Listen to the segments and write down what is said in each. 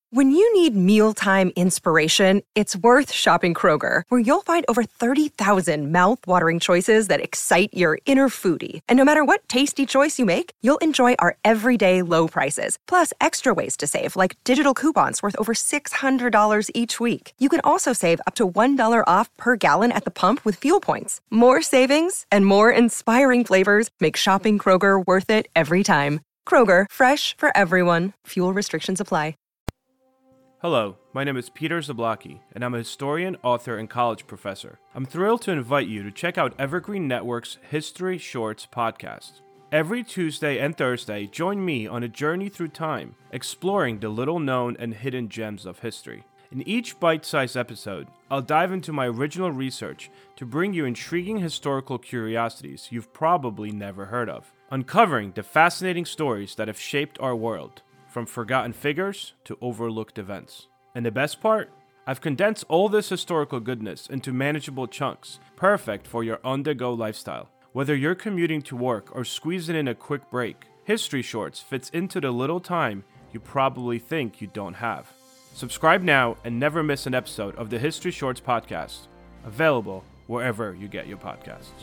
When you need mealtime inspiration, it's worth shopping Kroger, where you'll find over 30,000 mouth-watering choices that excite your inner foodie. And no matter what tasty choice you make, you'll enjoy our everyday low prices, plus extra ways to save, like digital coupons worth over $600 each week. You can also save up to $1 off per gallon at the pump with fuel points. More savings and more inspiring flavors make shopping Kroger worth it every time. Kroger, fresh for everyone. Fuel restrictions apply. Hello, my name is Peter Zablocki, and I'm a historian, author, and college professor. I'm thrilled to invite you to check out Evergreen Network's History Shorts podcast. Every Tuesday and Thursday, join me on a journey through time, exploring the little-known and hidden gems of history. In each bite-sized episode, I'll dive into my original research to bring you intriguing historical curiosities you've probably never heard of, uncovering the fascinating stories that have shaped our world. From forgotten figures to overlooked events. And the best part? I've condensed all this historical goodness into manageable chunks, perfect for your on-the-go lifestyle. Whether you're commuting to work or squeezing in a quick break, History Shorts fits into the little time you probably think you don't have. Subscribe now and never miss an episode of the History Shorts podcast, available wherever you get your podcasts.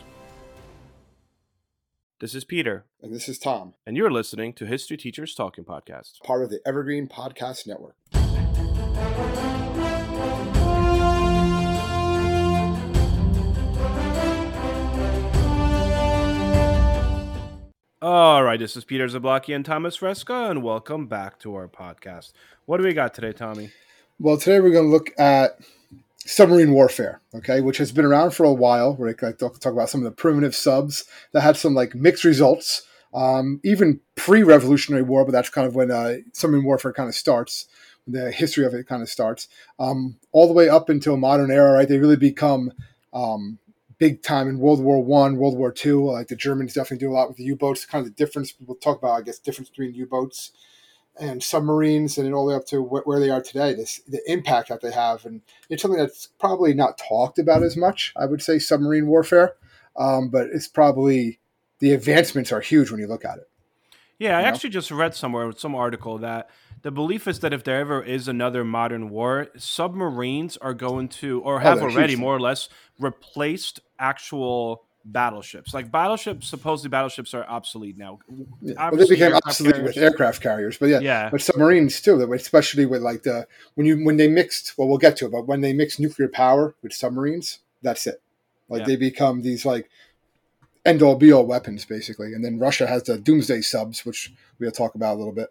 This is Peter. And this is Tom. And you're listening to History Teachers Talking Podcast, part of the Evergreen Podcast Network. All right, this is Peter Zablocki and Thomas Reska, and welcome back to our podcast. What do we got today, Tommy? Well, today we're going to look at submarine warfare, okay, which has been around for a while. We're going to talk about some of the primitive subs that had some mixed results, even pre-Revolutionary War, but that's kind of when submarine warfare kind of starts, the history of it kind of starts, all the way up until modern era, right? They really become big time in World War I, World War II. Like the Germans definitely do a lot with the U-boats, kind of the difference. We'll talk about, I guess, difference between U-boats and submarines, and then all the way up to where they are today, the impact that they have. And it's something that's probably not talked about as much, I would say, submarine warfare. But it's probably, the advancements are huge when you look at it. Yeah, I actually just read somewhere, some article, that the belief is that if there ever is another modern war, submarines are going to, or have already more or less, replaced actual battleships. Like supposedly battleships are obsolete now. Yeah. Well, they became obsolete with aircraft carriers, but but submarines too. Especially with when they mixed. Well, we'll get to it, but when they mix nuclear power with submarines, that's it. They become these end all be all weapons basically. And then Russia has the doomsday subs, which we'll talk about a little bit.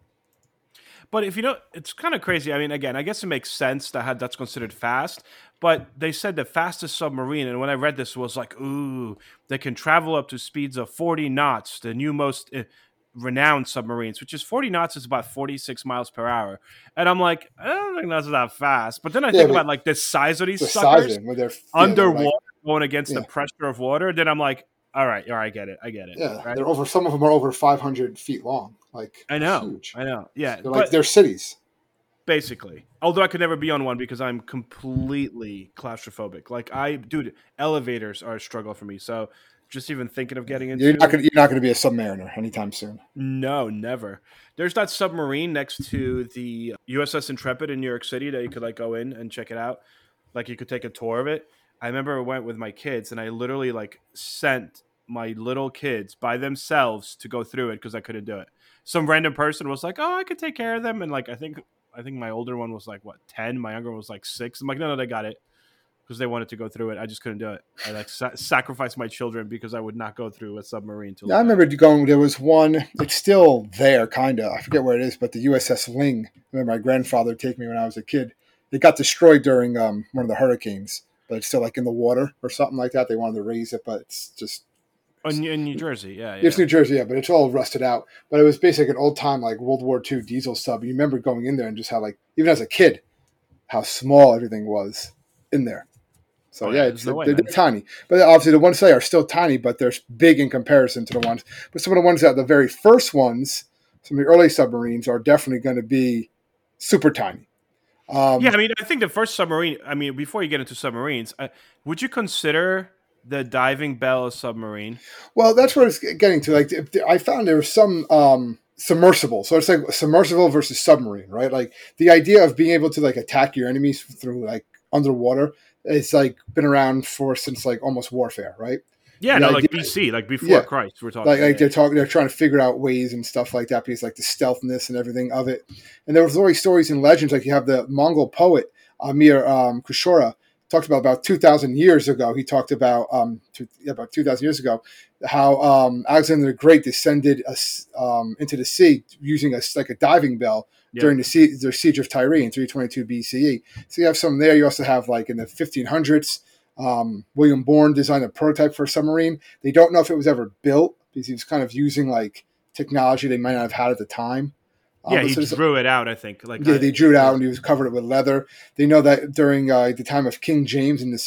But if it's kind of crazy. I mean, again, I guess it makes sense that that's considered fast. But they said the fastest submarine, and when I read this, was ooh, they can travel up to speeds of 40 knots, the new most renowned submarines, which is 40 knots is about 46 miles per hour. And I'm like, I don't think that's that fast. But then I think about the size of these suckers underwater going against the pressure of water. Then I'm like, all right, I get it. Yeah, right? They're some of them are over 500 feet long. I know, huge. I know. Yeah, they're cities. Basically, although I could never be on one because I'm completely claustrophobic. Elevators are a struggle for me. So just even thinking of getting into, you're not going to be a submariner anytime soon. No, never. There's that submarine next to the USS Intrepid in New York City that you could go in and check it out. You could take a tour of it. I remember I went with my kids and I literally sent my little kids by themselves to go through it because I couldn't do it. Some random person was like, "Oh, I could take care of them," and I think my older one was 10, my younger one was 6. I'm like, no, they got it, because they wanted to go through it. I just couldn't do it. I sacrificed my children because I would not go through a submarine. I remember going. There was one. It's still there, kind of. I forget where it is, but the USS Ling. I remember my grandfather taking me when I was a kid. It got destroyed during one of the hurricanes, but it's still in the water or something like that. They wanted to raise it, but it's just. In New Jersey, yeah. It's New Jersey, but it's all rusted out. But it was basically an old-time, World War II diesel sub. You remember going in there and just how, even as a kid, how small everything was in there. So, they're tiny. But obviously the ones today are still tiny, but they're big in comparison to the ones. But some of the ones the very first ones, some of the early submarines, are definitely going to be super tiny. I think the first submarine, before you get into submarines, would you consider the Diving Bell a submarine? Well, that's what it's getting to. I found there was some submersible. So it's like submersible versus submarine, right? Like the idea of being able to like attack your enemies through like underwater, it's like been around for since like almost warfare, right? Yeah, The no, like idea, BC, like before yeah, Christ, we're talking. like they're trying to figure out ways and stuff like that because like the stealthiness and everything of it. And there was always stories and legends, like you have the Mongol poet Amir Kushora talked about 2,000 years ago. He talked about about 2,000 years ago how Alexander the Great descended into the sea using like a diving bell during the siege of Tyre in 322 BCE. So you have some there. You also have like in the 1500s. William Bourne designed a prototype for a submarine. They don't know if it was ever built because he was kind of using like technology they might not have had at the time. Yeah, he drew it out, I think. They drew it out and he was covered it with leather. They know that during the time of King James in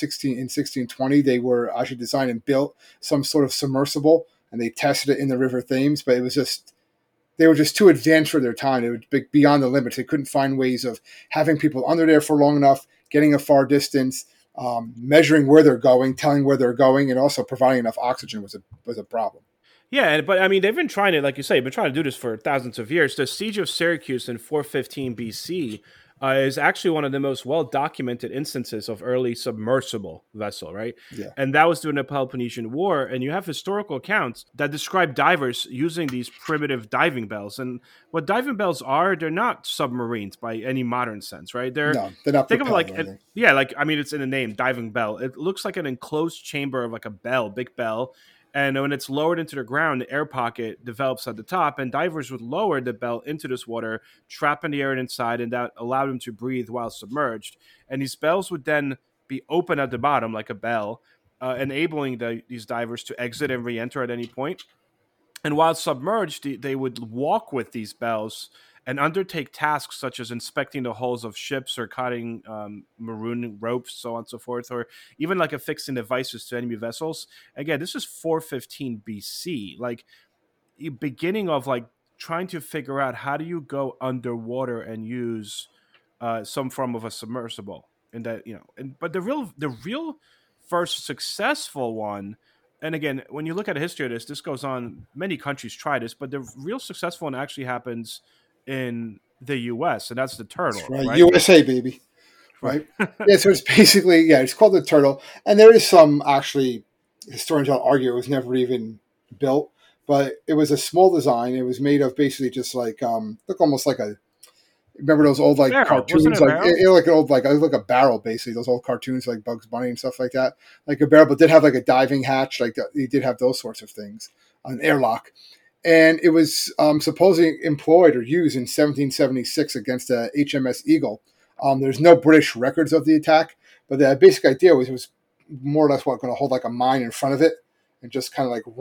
1620, they were actually designed and built some sort of submersible and they tested it in the River Thames, but it was just they were just too advanced for their time. They were beyond the limits. They couldn't find ways of having people under there for long enough, getting a far distance. Measuring where they're going, telling where they're going, and also providing enough oxygen was a problem. Yeah, but I mean, they've been trying to, like you say, been trying to do this for thousands of years. The Siege of Syracuse in 415 BC is actually one of the most well-documented instances of early submersible vessel, right? Yeah. And that was during the Peloponnesian War, and you have historical accounts that describe divers using these primitive diving bells. And what diving bells are, they're not submarines by any modern sense, right? They're not. Think of it like, I mean, it's in the name, diving bell. It looks like an enclosed chamber of like a bell, big bell. And when it's lowered into the ground, the air pocket develops at the top, and divers would lower the bell into this water, trapping the air inside, and that allowed them to breathe while submerged. And these bells would then be open at the bottom, like a bell, enabling these divers to exit and re-enter at any point. And while submerged, they would walk with these bells and undertake tasks such as inspecting the hulls of ships or cutting maroon ropes, so on and so forth, or even like affixing devices to enemy vessels. Again, this is 415 BC, like beginning of like trying to figure out how do you go underwater and use some form of a submersible. And that, but the real first successful one. And again, when you look at the history of this goes on. Many countries try this, but the real successful one actually happens in the U.S., and that's the turtle. That's right? USA, baby. Right? Yeah, so it's basically, it's called the turtle. And there is some, actually, historians will argue it was never even built, but it was a small design. It was made of basically just like, look almost like remember those old like cartoons, like an old like a barrel basically. Those old cartoons like Bugs Bunny and stuff like that, like a barrel, but did have like a diving hatch, like he did have those sorts of things, an airlock, and it was supposedly employed or used in 1776 against the HMS Eagle. There's no British records of the attack, but the basic idea was it was more or less going to hold like a mine in front of it and just kind of like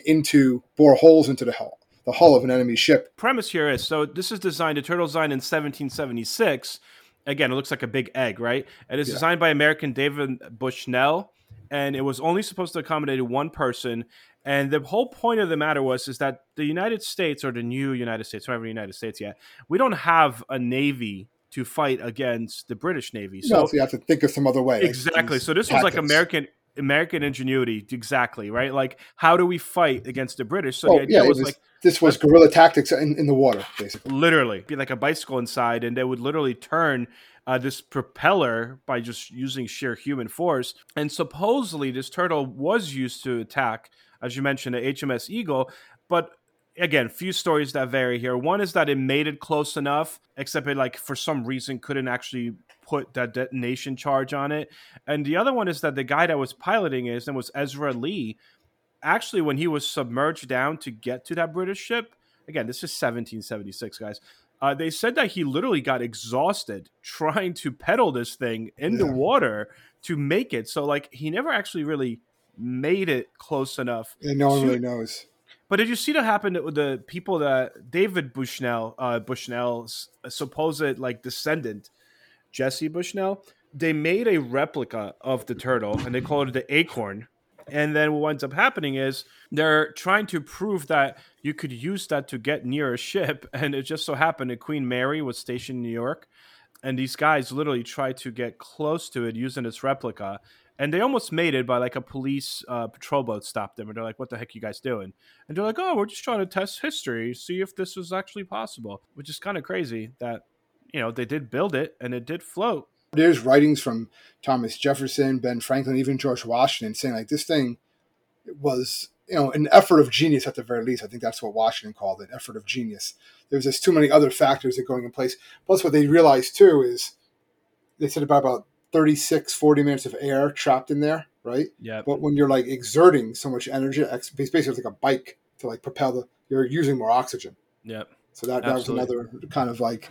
bore holes into the hull of an enemy ship. Premise here is, so this is designed, the turtle designed in 1776. Again, it looks like a big egg, right? It is designed by American David Bushnell, and it was only supposed to accommodate one person. And the whole point of the matter is that the United States, or the new United States, not even the United States yet, we don't have a navy to fight against the British Navy. So you have to think of some other way. Exactly. So this was like American ingenuity, exactly, right? Like, how do we fight against the British? So the idea was this was guerrilla tactics in the water, basically. Literally, be like a bicycle inside, and they would literally turn this propeller by just using sheer human force. And supposedly, this turtle was used to attack, as you mentioned, the HMS Eagle, but again, few stories that vary here. One is that it made it close enough, except it, like, for some reason, couldn't actually put that detonation charge on it. And the other one is that the guy that was piloting it was Ezra Lee. Actually, when he was submerged down to get to that British ship, again, this is 1776, guys, they said that he literally got exhausted trying to pedal this thing in the water to make it. So, like, he never actually really made it close enough. And no one really knows. But did you see that happen with the people that David Bushnell's supposed like descendant, Jesse Bushnell? They made a replica of the turtle and they called it the Acorn. And then what ends up happening is they're trying to prove that you could use that to get near a ship. And it just so happened that Queen Mary was stationed in New York. And these guys literally tried to get close to it using its replica. And they almost made it by like a police patrol boat stopped them. And they're like, what the heck are you guys doing? And they're like, oh, we're just trying to test history, see if this was actually possible, which is kind of crazy that, they did build it and it did float. There's writings from Thomas Jefferson, Ben Franklin, even George Washington saying like this thing was, an effort of genius at the very least. I think that's what Washington called it, effort of genius. There's just too many other factors that are going in place. Plus what they realized too is they said about 36, 40 minutes of air trapped in there, right? Yeah. But when you're like exerting so much energy, it's basically like a bike to like propel you're using more oxygen. Yeah. So that was another kind of like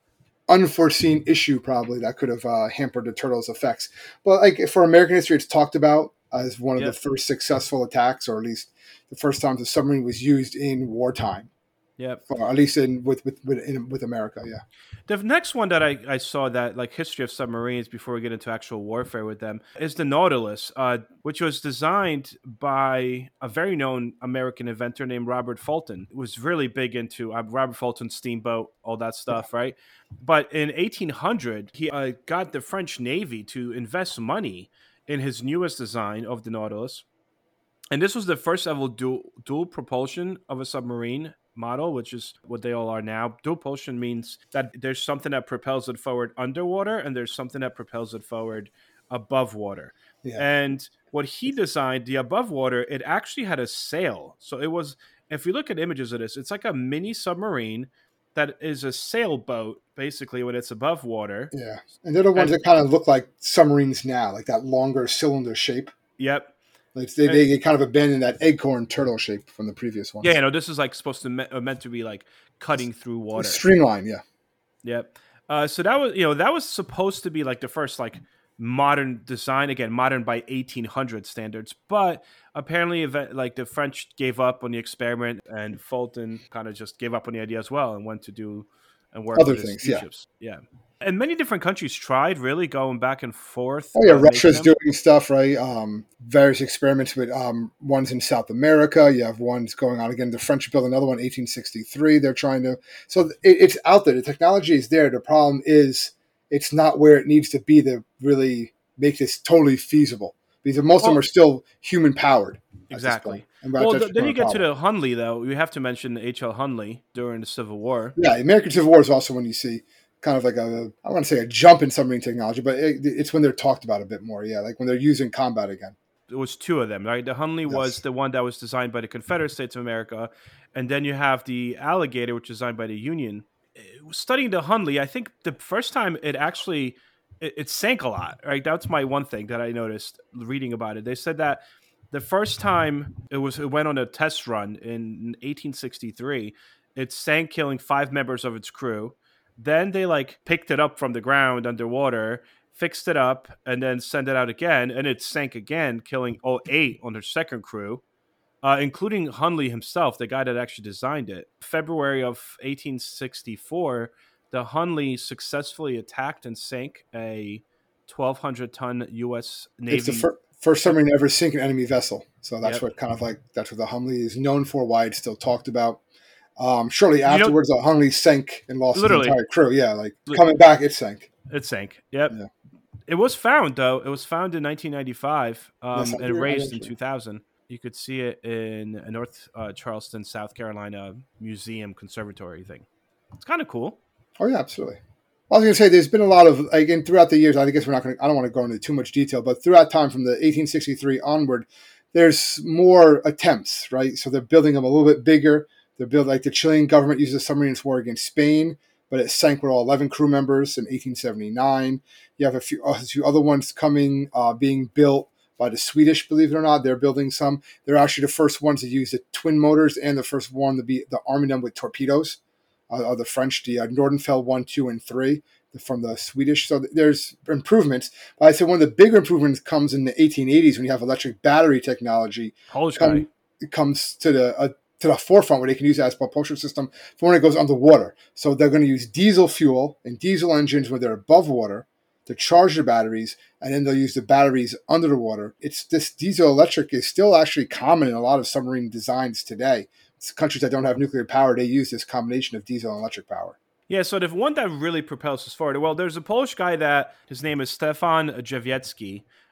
unforeseen issue probably that could have hampered the turtles' effects. But like for American history, it's talked about as one of the first successful attacks, or at least the first time the submarine was used in wartime. Yeah, at least with America. Yeah. The next one that I saw that like history of submarines before we get into actual warfare with them is the Nautilus, which was designed by a very known American inventor named Robert Fulton. It was really big into Robert Fulton's steamboat, all that stuff, right? But in 1800, he got the French Navy to invest money in his newest design of the Nautilus. And this was the first ever dual propulsion of a submarine model, which is what they all are now. Dual propulsion means that there's something that propels it forward underwater and there's something that propels it forward above water. Yeah. And what he designed, the above water, it actually had a sail. So it was, if you look at images of this, it's like a mini submarine that is a sailboat, basically, when it's above water. Yeah. And they're the ones that kind of look like submarines now, like that longer cylinder shape. Yep. Like they kind of abandoned that acorn turtle shape from the previous one. Yeah, this is like supposed to meant to be like cutting through water. Streamline, yeah. Yep. So that was supposed to be like the first like modern design, again, modern by 1800 standards. But apparently, like the French gave up on the experiment, and Fulton kind of just gave up on the idea as well and went to do and work other with things. his ships. Yeah. And many different countries tried really going back and forth. Oh, yeah. Russia's doing stuff, right? Various experiments with ones in South America. You have ones going on again. The French built another one in 1863. They're trying to. So it's out there. The technology is there. The problem is it's not where it needs to be to really make this totally feasible. Because most of them are still human powered. Exactly. Well, then you get to the Hunley, though. You have to mention H.L. Hunley during the Civil War. Yeah, American Civil War is also when you see kind of like I want to say a jump in submarine technology, but it's when they're talked about a bit more. Yeah, like when they're used in combat again. It was two of them, right? The Hunley was the one that was designed by the Confederate States of America, and then you have the Alligator, which was designed by the Union. Studying the Hunley, I think the first time it sank a lot, right? That's my one thing that I noticed reading about it. They said that the first time it went on a test run in 1863, it sank, killing 5 members of its crew. Then they like picked it up from the ground underwater, fixed it up, and then sent it out again, and it sank again, killing all 8 on their second crew, including Hunley himself, the guy that actually designed it. February of 1864, the Hunley successfully attacked and sank a 1,200-ton U.S. Navy. It's the first submarine to ever sink an enemy vessel. So that's what that's what the Hunley is known for, why it's still talked about. Shortly afterwards, the Hunley sank and lost the entire crew. Yeah, like coming back, it sank. It sank. Yep. Yeah. It was found, though. It was found in 1995 and raised in 2000. You could see it in a North Charleston, South Carolina museum conservatory thing. It's kind of cool. Oh, yeah, absolutely. I was going to say there's been a lot of, again, throughout the years, I guess I don't want to go into too much detail, but throughout time from the 1863 onward, there's more attempts, right? So they're building them a little bit bigger. They're built like the Chilean government used a submarine in its war against Spain, but it sank with all 11 crew members in 1879. You have a few other ones coming, being built by the Swedish, believe it or not. They're building some. They're actually the first ones to use the twin motors and the first one to be arming them with torpedoes. Are the French, the Nordenfeld 1, 2, and 3 from the Swedish. So there's improvements. But I say one of the bigger improvements comes in the 1880s when you have electric battery technology. It comes to the forefront where they can use it as a propulsion system for when it goes underwater. So they're going to use diesel fuel and diesel engines when they're above water to charge the batteries, and then they'll use the batteries under the water. This diesel electric is still actually common in a lot of submarine designs today. It's countries that don't have nuclear power, they use this combination of diesel and electric power. Yeah, so the one that really propels us forward, well, there's a Polish guy that his name is Stefan Jawiecki.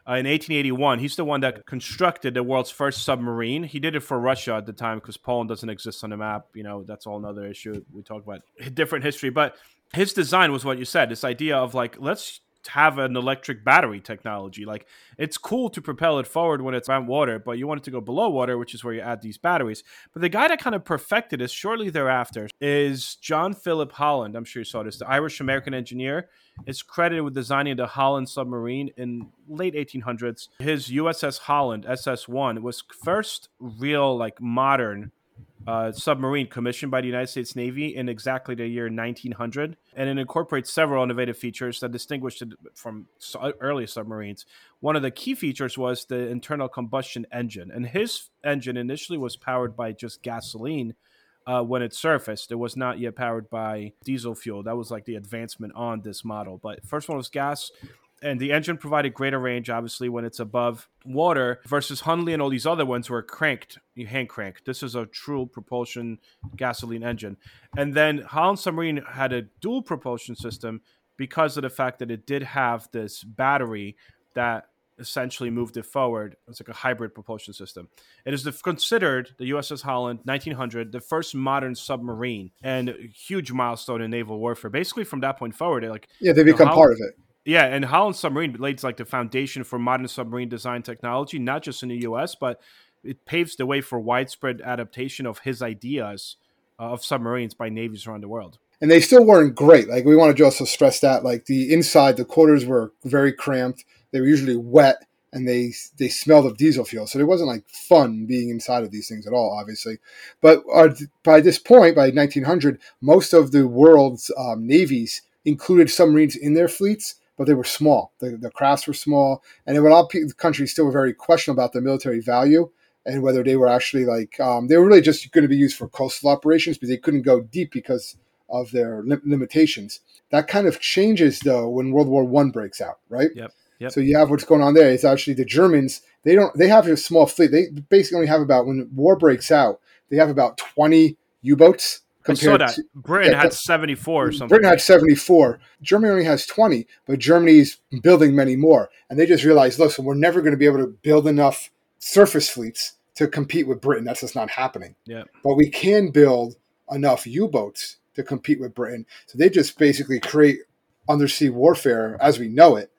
in 1881. He's the one that constructed the world's first submarine. He did it for Russia at the time because Poland doesn't exist on the map. That's all another issue. We talk about different history. But his design was what you said, this idea of like, let's have an electric battery technology. Like, it's cool to propel it forward when it's around water, but you want it to go below water, which is where you add these batteries. But the guy that kind of perfected this shortly thereafter is John Philip Holland. I'm sure you saw this. The Irish-American engineer is credited with designing the Holland submarine in late 1800s. His USS Holland, SS-1, was first real, like, modern submarine commissioned by the United States Navy in exactly the year 1900, and it incorporates several innovative features that distinguished it from early submarines. One of the key features was the internal combustion engine, and his engine initially was powered by just gasoline. When it surfaced, it was not yet powered by diesel fuel. That was like the advancement on this model. But first one was gas, and the engine provided greater range, obviously, when it's above water, versus Hundley and all these other ones were cranked, you hand crank. This is a true propulsion gasoline engine. And then Holland Submarine had a dual propulsion system because of the fact that it did have this battery that essentially moved it forward. It's like a hybrid propulsion system. It is considered, the USS Holland, 1900, the first modern submarine, and a huge milestone in naval warfare. Basically, from that point forward, they become part of it. Yeah, and Holland Submarine lays like the foundation for modern submarine design technology, not just in the U.S., but it paves the way for widespread adaptation of his ideas of submarines by navies around the world. And they still weren't great. Like, we want to also stress that, like, the inside, the quarters were very cramped. They were usually wet, and they smelled of diesel fuel. So it wasn't, like, fun being inside of these things at all, obviously. But by this point, by 1900, most of the world's navies included submarines in their fleets, but they were small. The crafts were small, and a lot of countries still were very questionable about their military value and whether they were actually they were really just going to be used for coastal operations, but they couldn't go deep because of their limitations. That kind of changes though when World War I breaks out, right? Yep. So you have what's going on there. It's actually the Germans. They have a small fleet. They basically only have about, when war breaks out, they have about 20 U-boats. I saw that. Britain had 74 or something. Britain had 74. Germany only has 20, but Germany's building many more. And they just realized, listen, we're never going to be able to build enough surface fleets to compete with Britain. That's just not happening. Yeah. But we can build enough U-boats to compete with Britain. So they just basically create undersea warfare as we know it,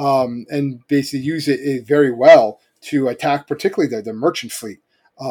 and basically use it very well to attack particularly the merchant fleet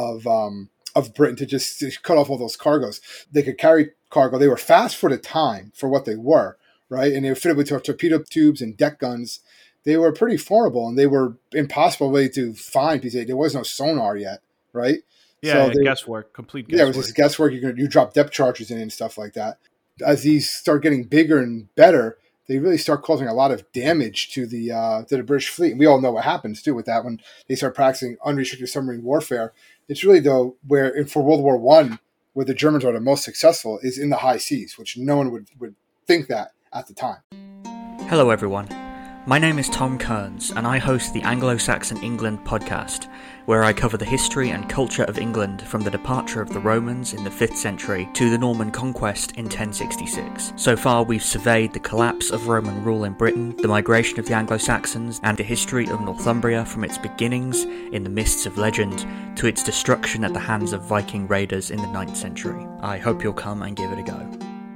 of Britain to just cut off all those cargoes. They could carry cargo. They were fast for the time for what they were, right? And they were fitted with torpedo tubes and deck guns. They were pretty formidable, and they were impossible way to find because there was no sonar yet, right? Yeah, so guesswork, complete guesswork. Yeah, it was just guesswork. You drop depth charges in and stuff like that. As these start getting bigger and better, they really start causing a lot of damage to the British fleet. And we all know what happens too with that when they start practicing unrestricted submarine warfare. It's really though where for World War I, where the Germans are the most successful, is in the high seas, which no one would think that at the time. Hello everyone. My name is Tom Kearns, and I host the Anglo-Saxon England podcast, where I cover the history and culture of England from the departure of the Romans in the 5th century to the Norman conquest in 1066. So far, we've surveyed the collapse of Roman rule in Britain, the migration of the Anglo-Saxons, and the history of Northumbria from its beginnings in the mists of legend to its destruction at the hands of Viking raiders in the 9th century. I hope you'll come and give it a go.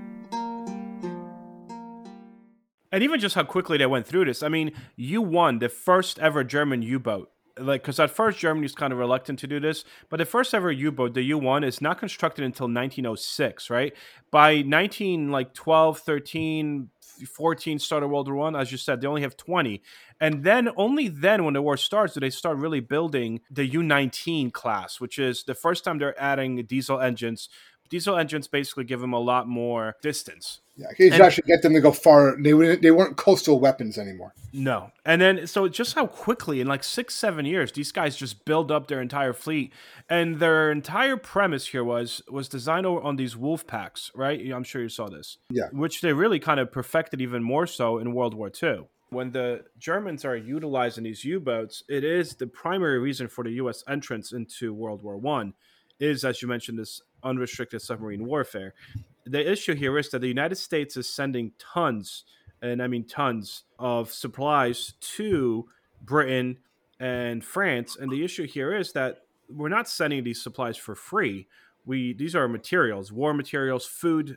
And even just how quickly they went through this. I mean, U-1, the first ever German U-boat. Because at first Germany was kind of reluctant to do this, but the first ever U-boat, the U-1, is not constructed until 1906, right? By 1912, 13, 14, start of World War I, as you said, they only have 20. And then, only then, when the war starts, do they start really building the U-19 class, which is the first time they're adding diesel engines. Diesel engines basically give them a lot more distance. Yeah, you actually get them to go far. They weren't coastal weapons anymore. No. And then, so just how quickly, in like 6-7 years, these guys just build up their entire fleet. And their entire premise here was designed on these wolf packs, right? I'm sure you saw this. Yeah. Which they really kind of perfected even more so in World War II. When the Germans are utilizing these U-boats, it is the primary reason for the U.S. entrance into World War I is, as you mentioned, this unrestricted submarine warfare. The issue here is that the United States is sending tons, and I mean tons, of supplies to Britain, and France. And the issue here is that we're not sending these supplies for free. These are materials, war materials, food,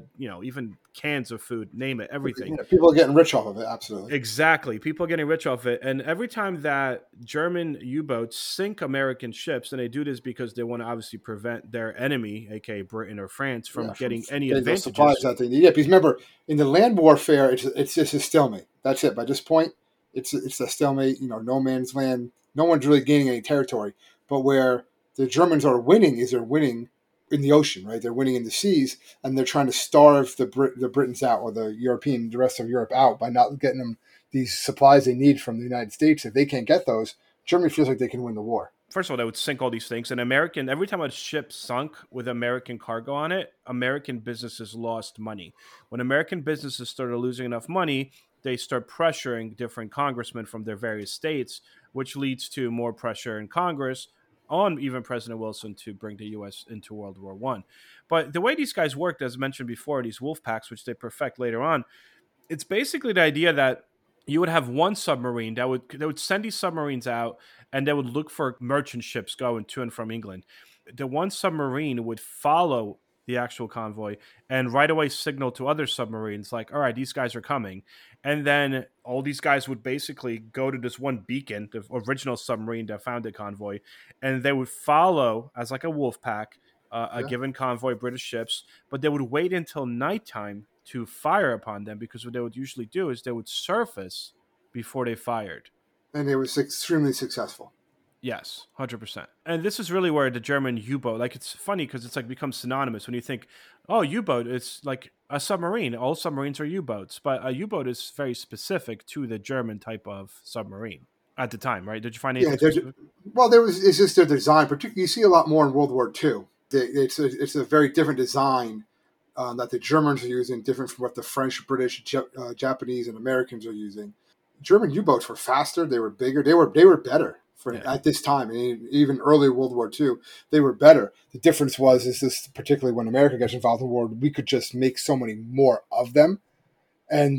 even cans of food, name it, everything. Yeah, people are getting rich off of it. Absolutely. Exactly. People are getting rich off it. And every time that German U-boats sink American ships, and they do this because they want to obviously prevent their enemy, aka Britain or France, from getting any getting those advantages. supplies that they need. Yeah, because remember, in the land warfare, it's just a stalemate. That's it. By this point, it's a stalemate. No man's land. No one's really gaining any territory. But where the Germans are winning is they're winning in the ocean, right? They're winning in the seas, and they're trying to starve the Britons out, or the rest of Europe out, by not getting them these supplies they need from the United States. If they can't get those, Germany feels like they can win the war. First of all, they would sink all these things. And every time a ship sunk with American cargo on it, American businesses lost money. When American businesses started losing enough money, they start pressuring different congressmen from their various states, which leads to more pressure in Congress on even President Wilson to bring the U.S. into World War I. But the way these guys worked, as mentioned before, these wolf packs, which they perfect later on, it's basically the idea that you would have one submarine they would send these submarines out, and they would look for merchant ships going to and from England. The one submarine would follow the actual convoy and right away signal to other submarines like, all right, these guys are coming. And then all these guys would basically go to this one beacon, the original submarine that found the convoy, and they would follow as like a wolf pack a given convoy of British ships, but they would wait until nighttime to fire upon them, because what they would usually do is they would surface before they fired. And it was extremely successful. Yes, 100%. And this is really where the German U-boat, like, it's funny because it's like becomes synonymous when you think, oh, U-boat, it's like a submarine. All submarines are U-boats, but a U-boat is very specific to the German type of submarine at the time, right? Did you find anything specific? Well, it's just their design. Particularly, you see a lot more in World War II. It's a very different design that the Germans are using, different from what the French, British, Japanese, and Americans are using. German U-boats were faster. They were bigger. They were better at this time, and even early World War II. They were better. The difference is this, particularly when America gets involved in the war, we could just make so many more of them, and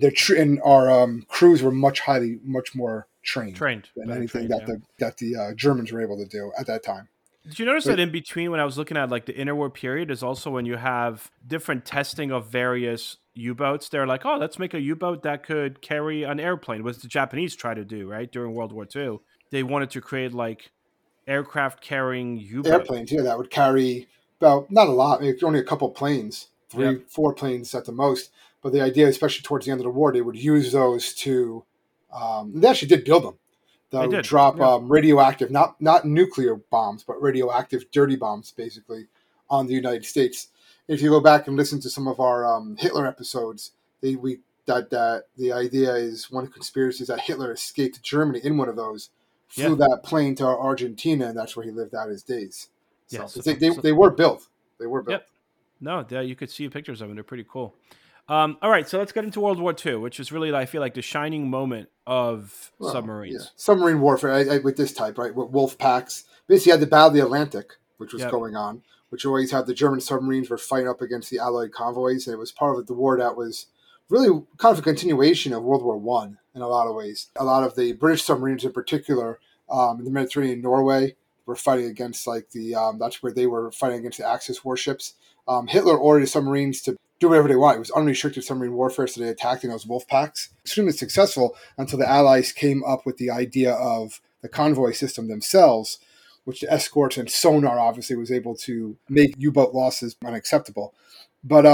our crews were much more trained than anything that the Germans were able to do at that time. Did you notice that in between, when I was looking at like the interwar period, is also when you have different testing of various U-boats? They're like, oh, let's make a U-boat that could carry an airplane, which the Japanese tried to do, right? During World War II. They wanted to create like aircraft carrying U-boats. Airplanes, that would carry about, not a lot, only a couple planes, 4 planes at the most. But the idea, especially towards the end of the war, they would use those to, they actually did build them. They would drop radioactive, not nuclear bombs, but radioactive dirty bombs, basically, on the United States. If you go back and listen to some of our Hitler episodes, the idea is, one conspiracy is that Hitler escaped Germany in one of those, flew that plane to Argentina, and that's where he lived out his days. So they were built. They were built. Yep. No, you could see pictures of them. They're pretty cool. All right, so let's get into World War II, which is really, I feel like, the shining moment of submarines. Yeah. Submarine warfare with this type, right? With wolf packs. Basically, you had the Battle of the Atlantic, which was going on, which always had the German submarines were fighting up against the Allied convoys, and it was part of the war that was really kind of a continuation of World War I in a lot of ways. A lot of the British submarines in particular, in the Mediterranean, Norway, were fighting against that's where they were fighting against the Axis warships. Hitler ordered submarines to do whatever they want. It was unrestricted submarine warfare, so they attacked in those wolf packs. Extremely successful until the Allies came up with the idea of the convoy system themselves, which the escorts and sonar obviously was able to make U-boat losses unacceptable. But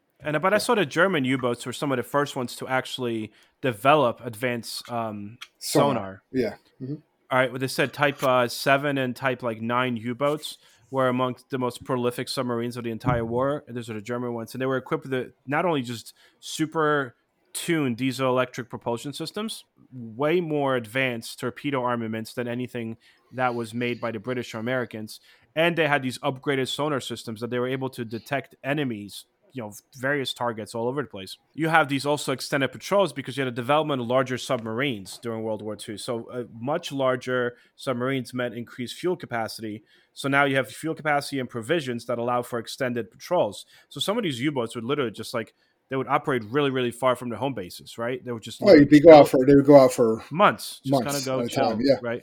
I saw the German U-boats were some of the first ones to actually develop advanced sonar. Yeah. Mm-hmm. All right, well, they said Type 7 and Type 9 U-boats were amongst the most prolific submarines of the entire war. And those are the German ones. And they were equipped with not only just super tuned diesel-electric propulsion systems, way more advanced torpedo armaments than anything that was made by the British or Americans. And they had these upgraded sonar systems that they were able to detect enemies, various targets all over the place. You have these also extended patrols because you had a development of larger submarines during World War II. So much larger submarines meant increased fuel capacity. So now you have fuel capacity and provisions that allow for extended patrols. So some of these U-boats would literally just they would operate really, really far from their home bases, right? They would just Well, literally they would go out for months, just kind of months go at a chill, time. Yeah. right?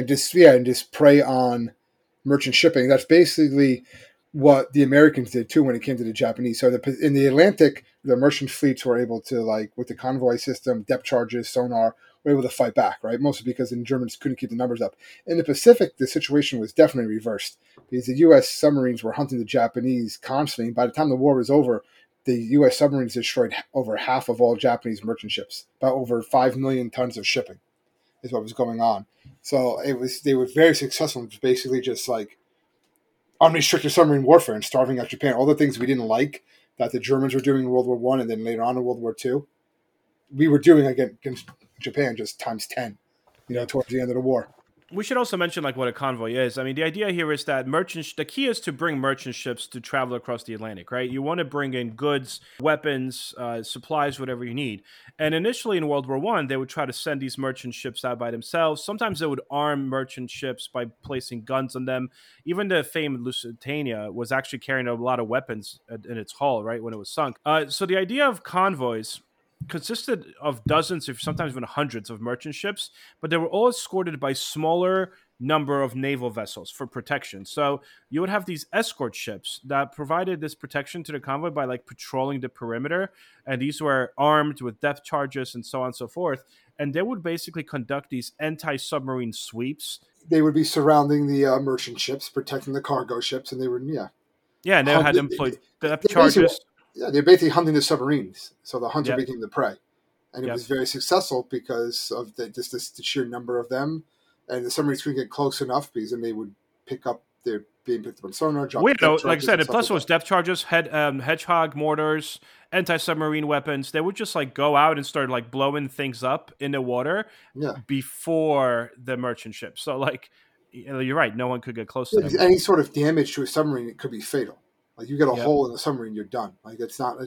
And just prey on merchant shipping. That's basically what the Americans did too when it came to the Japanese. So in the Atlantic, the merchant fleets were able to, like, with the convoy system, depth charges, sonar, were able to fight back, right? Mostly because the Germans couldn't keep the numbers up. In the Pacific, the situation was definitely reversed because the U.S. submarines were hunting the Japanese constantly. By the time the war was over, the U.S. submarines destroyed over half of all Japanese merchant ships, about over 5 million tons of shipping is what was going on. So they were very successful in basically just like unrestricted submarine warfare and starving out Japan. All the things we didn't like that the Germans were doing in World War One and then later on in World War Two, we were doing against Japan just times 10, towards the end of the war. We should also mention like what a convoy is. I mean, the idea here is that the key is to bring merchant ships to travel across the Atlantic, right? You want to bring in goods, weapons, supplies, whatever you need. And initially in World War I, they would try to send these merchant ships out by themselves. Sometimes they would arm merchant ships by placing guns on them. Even the famed Lusitania was actually carrying a lot of weapons in its hull, right, when it was sunk. So the idea of convoys consisted of dozens, if sometimes even hundreds of merchant ships, but they were all escorted by smaller number of naval vessels for protection. So you would have these escort ships that provided this protection to the convoy by like patrolling the perimeter, and these were armed with depth charges and so on and so forth, and they would basically conduct these anti-submarine sweeps. They would be surrounding the merchant ships, protecting the cargo ships, and they were and they had employed depth charges. Yeah, they're basically hunting the submarines, so the hunter Yep. became the prey, and it was very successful because of the sheer number of them, and the submarines couldn't get close enough because then they would pick up their being picked up on sonar. Like I said, and plus it was depth charges, hedgehog mortars, anti-submarine weapons. They would just like go out and start like blowing things up in the water before the merchant ship. So like, you're right, no one could get close to them. Any sort of damage to a submarine, it could be fatal. Like you get a hole in the submarine, you're done. Like it's not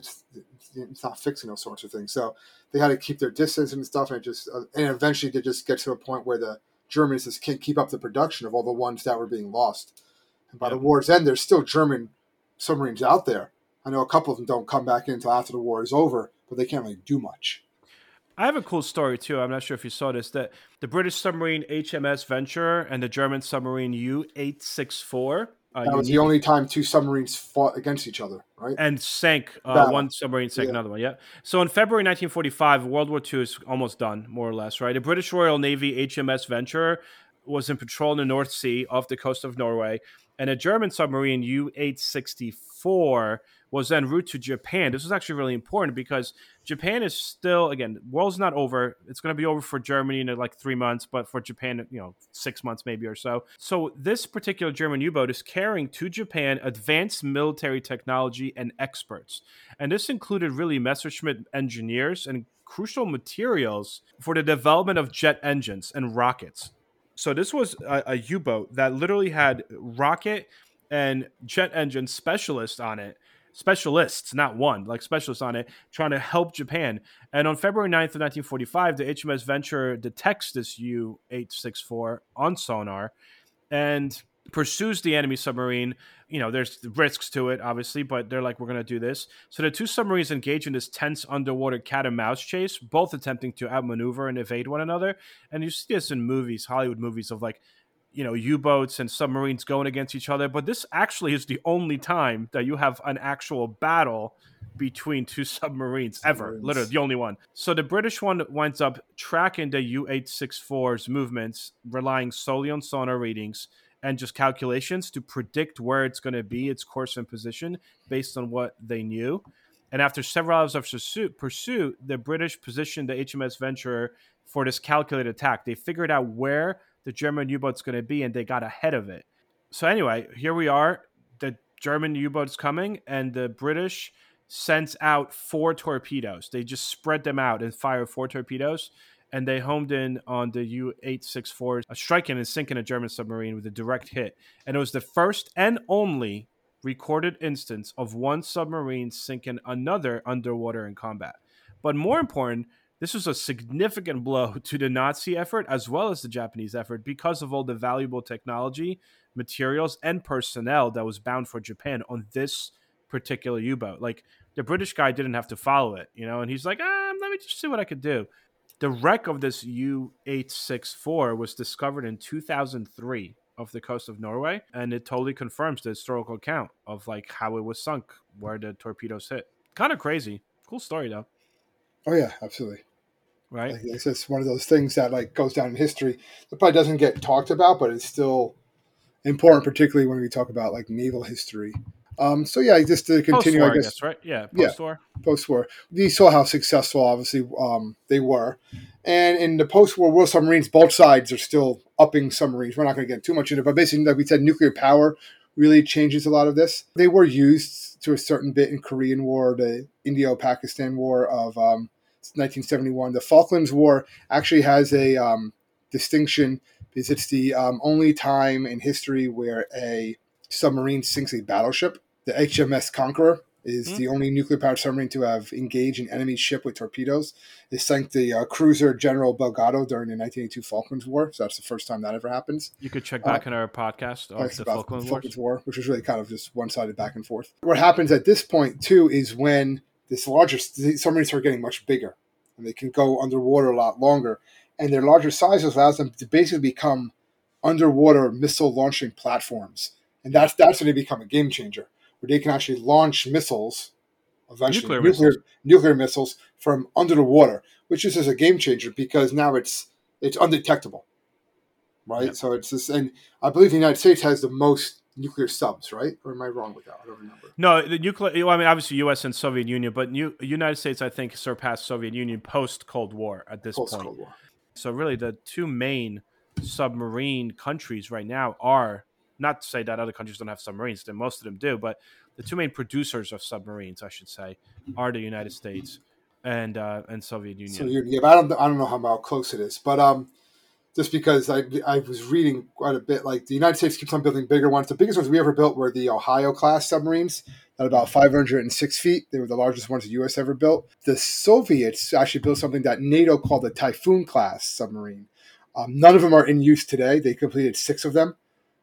fixing those sorts of things. So they had to keep their distance and stuff, and eventually they just get to a point where the Germans just can't keep up the production of all the ones that were being lost. And by the war's end, there's still German submarines out there. I know a couple of them don't come back in until after the war is over, but they can't really do much. I have a cool story too. I'm not sure if you saw this. That the British submarine HMS Venture and the German submarine U-864. That was the only time two submarines fought against each other, right? And sank. One submarine sank another one, So in February 1945, World War II is almost done, more or less, right? The British Royal Navy HMS Venture was in patrol in the North Sea off the coast of Norway, and a German submarine U-864 was en route to Japan. This was actually really important because Japan is still, again, the world's not over. It's going to be over for Germany in like 3 months, but for Japan, 6 months maybe or so. So this particular German U-boat is carrying to Japan advanced military technology and experts. And this included really Messerschmitt engineers and crucial materials for the development of jet engines and rockets. So this was a U-boat that literally had rocket and jet engine specialists on it. Specialists, not one, like specialists on it, trying to help Japan. And on February 9th of 1945, the HMS Venture detects this U-864 on sonar and pursues the enemy submarine. There's risks to it, obviously, but they're like, we're going to do this. So the two submarines engage in this tense underwater cat and mouse chase, both attempting to outmaneuver and evade one another. And you see this in movies, Hollywood movies of like, U-boats and submarines going against each other. But this actually is the only time that you have an actual battle between two submarines ever. Literally the only one. So the British one winds up tracking the U-864's movements, relying solely on sonar readings and just calculations to predict where it's going to be, its course and position based on what they knew. And after several hours of pursuit, the British positioned the HMS Venture for this calculated attack. They figured out where the German U-boat's going to be, and they got ahead of it. So anyway, here we are. The German U-boat's coming, and the British sends out 4 torpedoes. They just spread them out and fire 4 torpedoes, and they homed in on the U-864, striking and sinking a German submarine with a direct hit. And it was the first and only recorded instance of one submarine sinking another underwater in combat. But more important, this was a significant blow to the Nazi effort as well as the Japanese effort because of all the valuable technology, materials, and personnel that was bound for Japan on this particular U-boat. Like the British guy didn't have to follow it, and he's like, let me just see what I could do. The wreck of this U-864 was discovered in 2003 off the coast of Norway, and it totally confirms the historical account of like how it was sunk, where the torpedoes hit. Kind of crazy. Cool story though. Oh yeah, absolutely. Right. Like, it's just one of those things that like goes down in history that probably doesn't get talked about, but it's still important, particularly when we talk about like naval history. So yeah, just to continue, Post-war, I guess, right? Yeah, post-war. Yeah, post-war. We saw how successful, obviously, they were. And in the post-war world submarines, both sides are still upping submarines. We're not going to get too much into it, but basically, like we said, nuclear power really changes a lot of this. They were used to a certain bit in Korean War, the Indio-Pakistan War of 1971. The Falklands War actually has a distinction because it's the only time in history where a submarine sinks a battleship. The HMS Conqueror is the only nuclear-powered submarine to have engaged an enemy ship with torpedoes. It sank the cruiser General Belgrado during the 1982 Falklands War, so that's the first time that ever happens. You could check back in our podcast of the Falklands War, which was really kind of just one-sided back and forth. What happens at this point, too, is when the submarines are getting much bigger, and they can go underwater a lot longer, and their larger size allows them to basically become underwater missile launching platforms, and that's when they become a game changer, where they can actually launch missiles, eventually nuclear missiles from under the water, which is a game changer because now it's undetectable, right? Yep. So it's this, and I believe the United States has the most nuclear subs, right? Or am I wrong with that? I don't remember. No, the nuclear. I mean, obviously, U.S. and Soviet Union, but United States, I think, surpassed Soviet Union post Cold War at this point. Cold War. So really, the two main submarine countries right now are, not to say that other countries don't have submarines, then most of them do, but the two main producers of submarines, I should say, are the United States and Soviet Union. So yeah, but I don't know how close it is, but just because I was reading quite a bit, like the United States keeps on building bigger ones. The biggest ones we ever built were the Ohio class submarines at about 506 feet. They were the largest ones the U.S. ever built. The Soviets actually built something that NATO called the Typhoon class submarine. None of them are in use today. They completed 6 of them.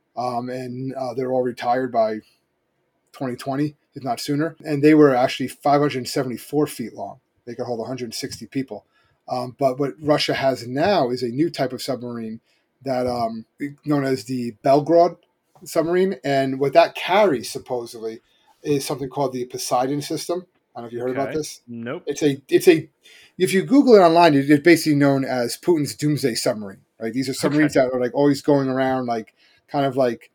And they're all retired by 2020, if not sooner. And they were actually 574 feet long. They could hold 160 people. But what Russia has now is a new type of submarine that known as the Belgorod submarine. And what that carries, supposedly, is something called the Poseidon system. I don't know if you heard about this. Nope. It's a. If you Google it online, it's basically known as Putin's doomsday submarine. Right? These are submarines that are like always going around, like kind of like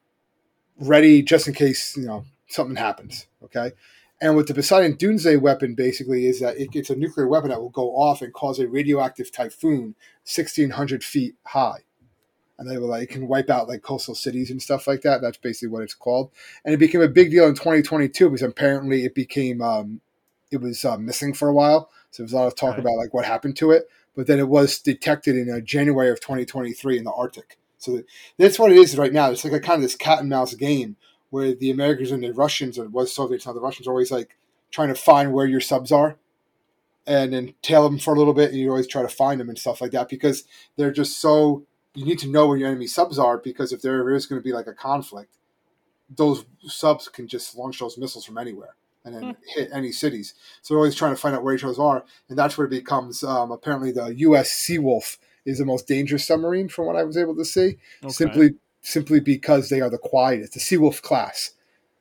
ready just in case something happens. Okay. And what the Poseidon doomsday weapon basically is that it's a nuclear weapon that will go off and cause a radioactive typhoon 1,600 feet high. And they will it can wipe out like coastal cities and stuff like that. That's basically what it's called. And it became a big deal in 2022 because apparently it became it was missing for a while. So there was a lot of talk about like what happened to it. But then it was detected in January of 2023 in the Arctic. So that's what it is right now. It's like a kind of this cat and mouse game where the Americans and the Russians, or it was Soviets, now the Russians are always like trying to find where your subs are and then tail them for a little bit. And you always try to find them and stuff like that because they're just so, you need to know where your enemy subs are because if there is going to be like a conflict, those subs can just launch those missiles from anywhere and then hit any cities. So they're always trying to find out where each other are. And that's where it becomes, apparently the U.S. Seawolf is the most dangerous submarine from what I was able to see. Okay. Simply because they are the quietest, the Seawolf class.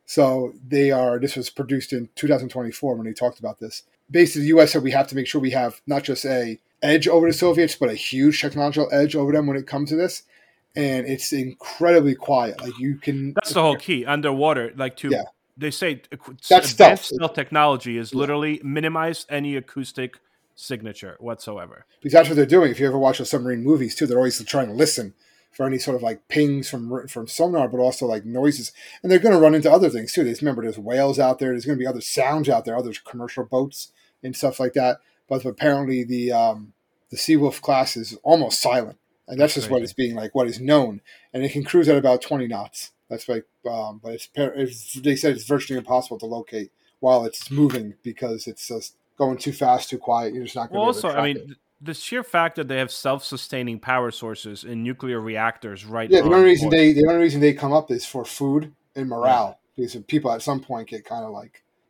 So this was produced in 2024 when they talked about this. Basically, the U.S. said we have to make sure we have not just a edge over the Soviets, but a huge technological edge over them when it comes to this. And it's incredibly quiet. Like you can. That's the whole key. Underwater, they say that's advanced stealth technology is literally minimize any acoustic signature whatsoever. Because that's what they're doing. If you ever watch the submarine movies too, they're always trying to listen for any sort of like pings from sonar, but also like noises. And they're going to run into other things too. Remember, there's whales out there. There's going to be other sounds out there, other commercial boats and stuff like that. But apparently the Seawolf class is almost silent. And that's just what it's being like, what is known. And it can cruise at about 20 knots. That's like, but they said it's virtually impossible to locate while it's moving because it's just going too fast, too quiet. You're just not going to be able to track it. The sheer fact that they have self-sustaining power sources in nuclear reactors, right? Yeah, the only reason they come up is for food and morale, because people at some point get kind of like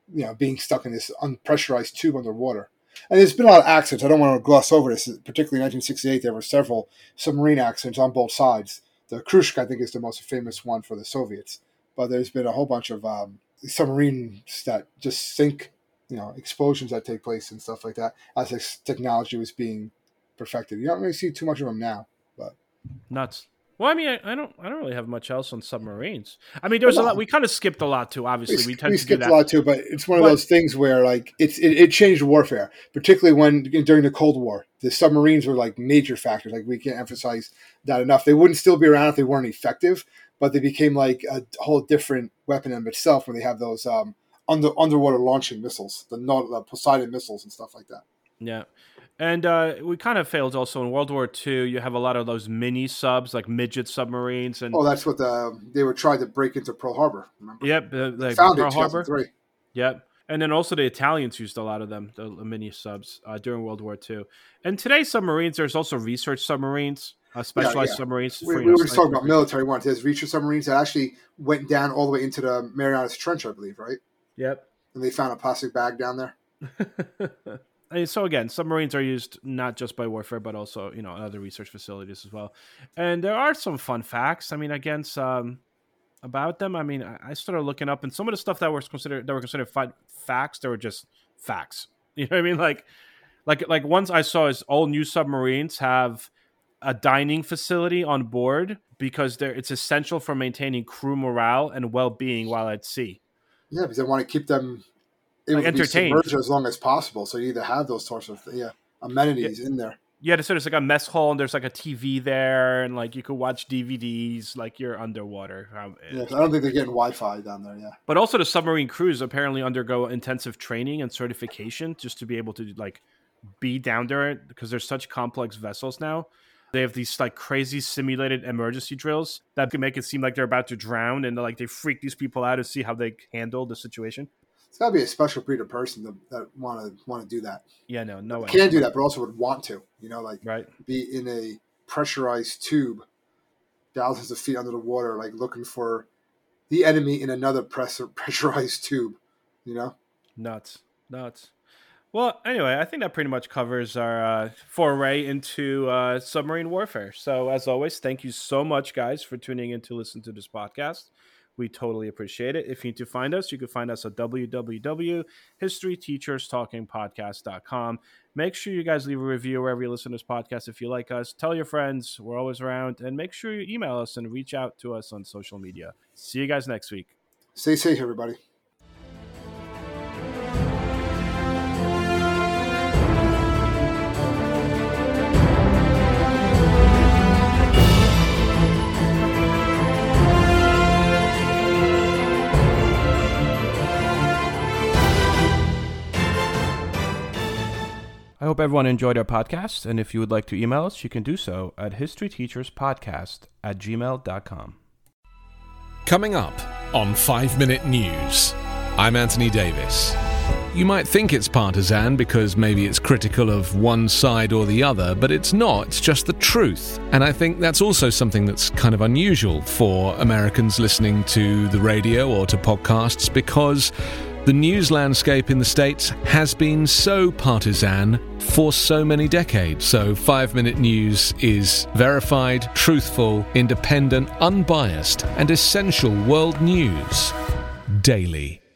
being stuck in this unpressurized tube underwater. And there's been a lot of accidents. I don't want to gloss over this. Particularly in 1968, there were several submarine accidents on both sides. The Krushk, I think, is the most famous one for the Soviets. But there's been a whole bunch of submarines that just sink, explosions that take place and stuff like that as this technology was being perfected. You don't really see too much of them now. But nuts. Well, I mean, I don't really have much else on submarines. I mean, there's a lot. We kind of skipped a lot too. Obviously, we tend to skipped do that. a lot too, but it's one of those things where like it changed warfare, particularly when during the Cold War, the submarines were like major factors. Like we can't emphasize that enough. They wouldn't still be around if they weren't effective, but they became like a whole different weapon in itself when they have those underwater launching missiles, the Poseidon missiles and stuff like that. Yeah. And we kind of failed also in World War II. You have a lot of those mini subs, like midget submarines. And that's what they were trying to break into Pearl Harbor. Remember? Yep, they found Pearl Harbor. 2003. Yep, and then also the Italians used a lot of them, the mini subs, during World War II. And today's submarines, there's also research submarines, specialized submarines. We were just talking about military ones. There's research submarines that actually went down all the way into the Marianas Trench, I believe, right? Yep. And they found a plastic bag down there. And so again, submarines are used not just by warfare, but also in other research facilities as well. And there are some fun facts. I mean, about them. I mean, I started looking up, and some of the stuff that were considered facts, they were just facts. You know what I mean? Like ones I saw is all new submarines have a dining facility on board because it's essential for maintaining crew morale and well-being while at sea. Yeah, because they want to keep them entertained as long as possible. So you either have those sorts of amenities in there. Yeah, so there's like a mess hall and there's like a TV there, and like you could watch DVDs like you're underwater. I don't think they're getting Wi-Fi down there. Yeah, but also the submarine crews apparently undergo intensive training and certification just to be able to like be down there because they're such complex vessels now. They have these like crazy simulated emergency drills that can make it seem like they're about to drown, and like they freak these people out to see how they handle the situation. It's got to be a special breed of person that want to do that. Yeah, no way. Can do that, but also would want to, right. Be in a pressurized tube, thousands of feet under the water, like looking for the enemy in another pressurized tube, Nuts. Well, anyway, I think that pretty much covers our foray into submarine warfare. So, as always, thank you so much, guys, for tuning in to listen to this podcast. We totally appreciate it. If you need to find us, you can find us at www.historyteacherstalkingpodcast.com. Make sure you guys leave a review wherever you listen to this podcast if you like us. Tell your friends. We're always around. And make sure you email us and reach out to us on social media. See you guys next week. Stay safe, everybody. I hope everyone enjoyed our podcast, and if you would like to email us, you can do so at historyteacherspodcast@gmail.com. Coming up on 5 Minute News, I'm Anthony Davis. You might think it's partisan because maybe it's critical of one side or the other, but it's not. It's just the truth. And I think that's also something that's kind of unusual for Americans listening to the radio or to podcasts, because the news landscape in the States has been so partisan for so many decades. So 5 Minute News is verified, truthful, independent, unbiased, and essential world news daily.